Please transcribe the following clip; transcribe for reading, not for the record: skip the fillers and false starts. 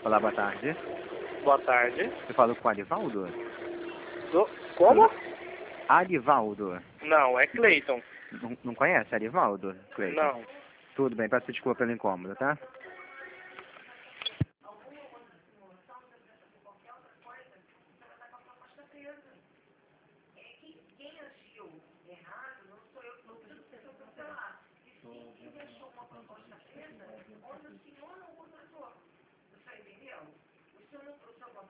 Olá, boa tarde. Boa tarde. Eu falo com o Arivaldo? Como? Arivaldo. Não, é Cleiton. Não conhece Arivaldo? Cleiton? Não. Tudo bem, peço desculpa pelo incômodo, tá?